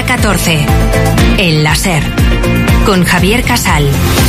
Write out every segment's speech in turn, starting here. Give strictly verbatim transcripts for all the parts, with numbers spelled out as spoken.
catorce. El láser. Con Javier Casal.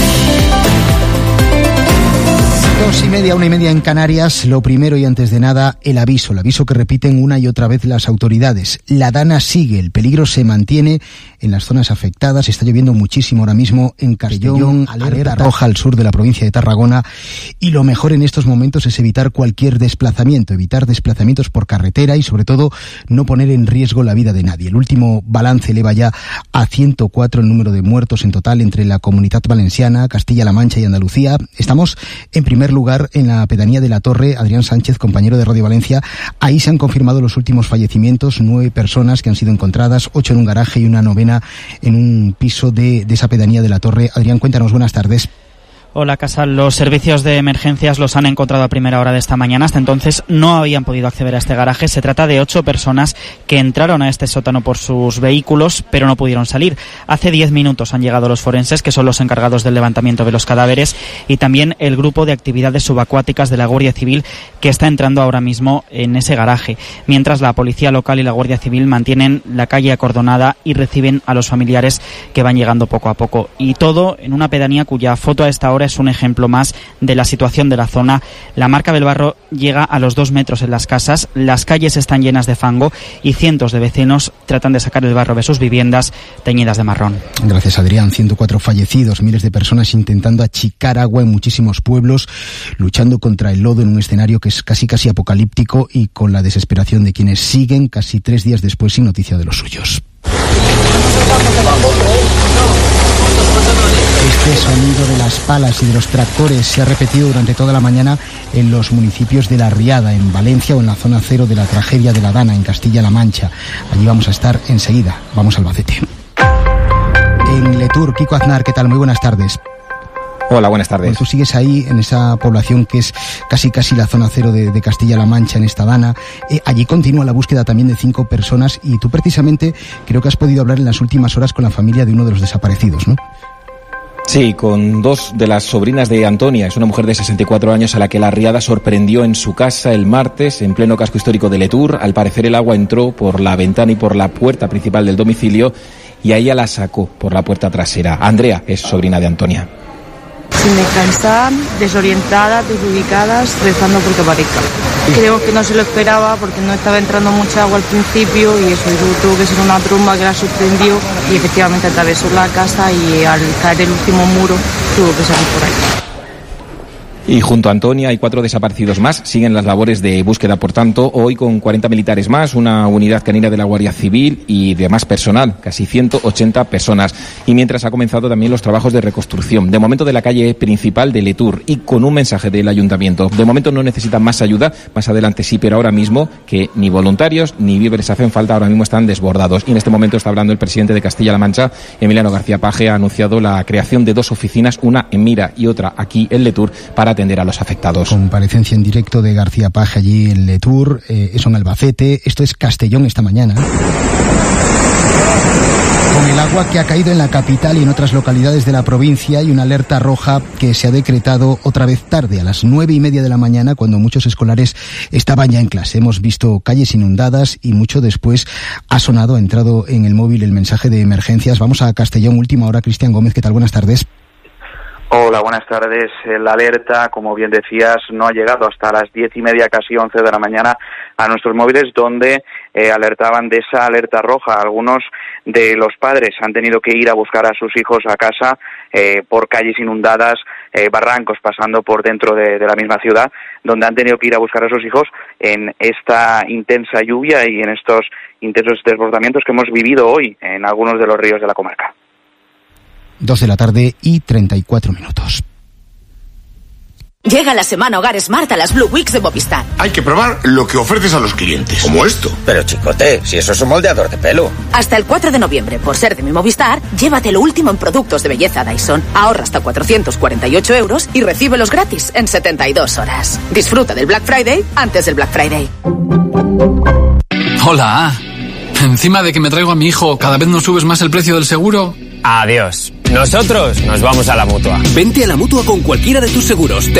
Dos y media, una y media en Canarias. Lo primero y antes de nada, el aviso, el aviso que repiten una y otra vez las autoridades. La Dana sigue, el peligro se mantiene en las zonas afectadas. Está lloviendo muchísimo ahora mismo en Castellón, alerta roja al sur de la provincia de Tarragona. Y lo mejor en estos momentos es evitar cualquier desplazamiento, evitar desplazamientos por carretera y sobre todo no poner en riesgo la vida de nadie. El último balance eleva ya a ciento cuatro el número de muertos en total entre la Comunidad Valenciana, Castilla-La Mancha y Andalucía. Estamos en primer lugar en la pedanía de La Torre. Adrián Sánchez, compañero de Radio Valencia. Ahí se han confirmado los últimos fallecimientos, nueve personas que han sido encontradas, ocho en un garaje y una novena en un piso de, de esa pedanía de La Torre. Adrián, cuéntanos, buenas tardes. Hola, Casal. Los servicios de emergencias los han encontrado a primera hora de esta mañana. Hasta entonces no habían podido acceder a este garaje. Se trata de ocho personas que entraron a este sótano por sus vehículos, pero no pudieron salir. Hace diez minutos han llegado los forenses, que son los encargados del levantamiento de los cadáveres, y también el grupo de actividades subacuáticas de la Guardia Civil, que está entrando ahora mismo en ese garaje. Mientras la policía local y la Guardia Civil mantienen la calle acordonada y reciben a los familiares que van llegando poco a poco. Y todo en una pedanía cuya foto a esta hora es un ejemplo más de la situación de la zona. La marca del barro llega a los dos metros en las casas, las calles están llenas de fango y cientos de vecinos tratan de sacar el barro de sus viviendas teñidas de marrón. Gracias, Adrián. ciento cuatro fallecidos, miles de personas intentando achicar agua en muchísimos pueblos, luchando contra el lodo en un escenario que es casi casi apocalíptico y con la desesperación de quienes siguen casi tres días después sin noticia de los suyos. Este sonido de las palas y de los tractores se ha repetido durante toda la mañana en los municipios de La Riada, en Valencia, o en la zona cero de la tragedia de la Dana, en Castilla-La Mancha. Allí vamos a estar enseguida. Vamos a Albacete. En Letur, Kiko Aznar, ¿qué tal? Muy buenas tardes. Hola, buenas tardes. Bueno, tú sigues ahí en esa población que es casi casi la zona cero de, de Castilla-La Mancha, en esta Dana. Eh, allí continúa la búsqueda también de cinco personas y tú precisamente creo que has podido hablar en las últimas horas con la familia de uno de los desaparecidos, ¿no? Sí, con dos de las sobrinas de Antonia. Es una mujer de sesenta y cuatro años a la que La Riada sorprendió en su casa el martes, en pleno casco histórico de Letur. Al parecer el agua entró por la ventana y por la puerta principal del domicilio y a ella la sacó por la puerta trasera. Andrea es sobrina de Antonia. Sin descansar, desorientadas, desubicadas, rezando porque aparezca. Creo que no se lo esperaba porque no estaba entrando mucha agua al principio y eso tuvo que ser una tromba que la sorprendió y efectivamente atravesó la casa y al caer el último muro tuvo que salir por ahí. Y junto a Antonia hay cuatro desaparecidos más. Siguen las labores de búsqueda, por tanto, hoy con cuarenta militares más, una unidad canina de la Guardia Civil y demás personal, casi ciento ochenta personas. Y mientras ha comenzado también los trabajos de reconstrucción, de momento de la calle principal de Letur, y con un mensaje del ayuntamiento. De momento no necesitan más ayuda, más adelante sí, pero ahora mismo que ni voluntarios ni víveres hacen falta, ahora mismo están desbordados. Y en este momento está hablando el presidente de Castilla-La Mancha, Emiliano García Paje. Ha anunciado la creación de dos oficinas, una en Mira y otra aquí en Letur, para atender a los afectados. Comparecencia en directo de García Paje allí en Letur, eh, eso en Albacete. Esto es Castellón esta mañana. Con el agua que ha caído en la capital y en otras localidades de la provincia, y una alerta roja que se ha decretado otra vez tarde, a las nueve y media de la mañana, cuando muchos escolares estaban ya en clase. Hemos visto calles inundadas y mucho después ha sonado, ha entrado en el móvil el mensaje de emergencias. Vamos a Castellón, última hora. Cristian Gómez, ¿qué tal? Buenas tardes. Hola, buenas tardes. La alerta, como bien decías, no ha llegado hasta las diez y media, casi once de la mañana, a nuestros móviles, donde eh, alertaban de esa alerta roja. Algunos de los padres han tenido que ir a buscar a sus hijos a casa eh, por calles inundadas, eh, barrancos pasando por dentro de, de la misma ciudad, donde han tenido que ir a buscar a sus hijos en esta intensa lluvia y en estos intensos desbordamientos que hemos vivido hoy en algunos de los ríos de la comarca. Dos de la tarde y treinta y cuatro minutos. Llega la semana Hogar Smart a las Blue Weeks de Movistar. Hay que probar lo que ofreces a los clientes, como esto. Pero chicote, si eso es un moldeador de pelo. Hasta el cuatro de noviembre, por ser de mi Movistar, llévate lo último en productos de belleza Dyson. Ahorra hasta cuatrocientos cuarenta y ocho euros y recíbelos gratis en setenta y dos horas. Disfruta del Black Friday antes del Black Friday. Hola. Encima de que me traigo a mi hijo, ¿cada vez nos subes más el precio del seguro? Adiós. Nosotros nos vamos a la Mutua. Vente a la Mutua con cualquiera de tus seguros.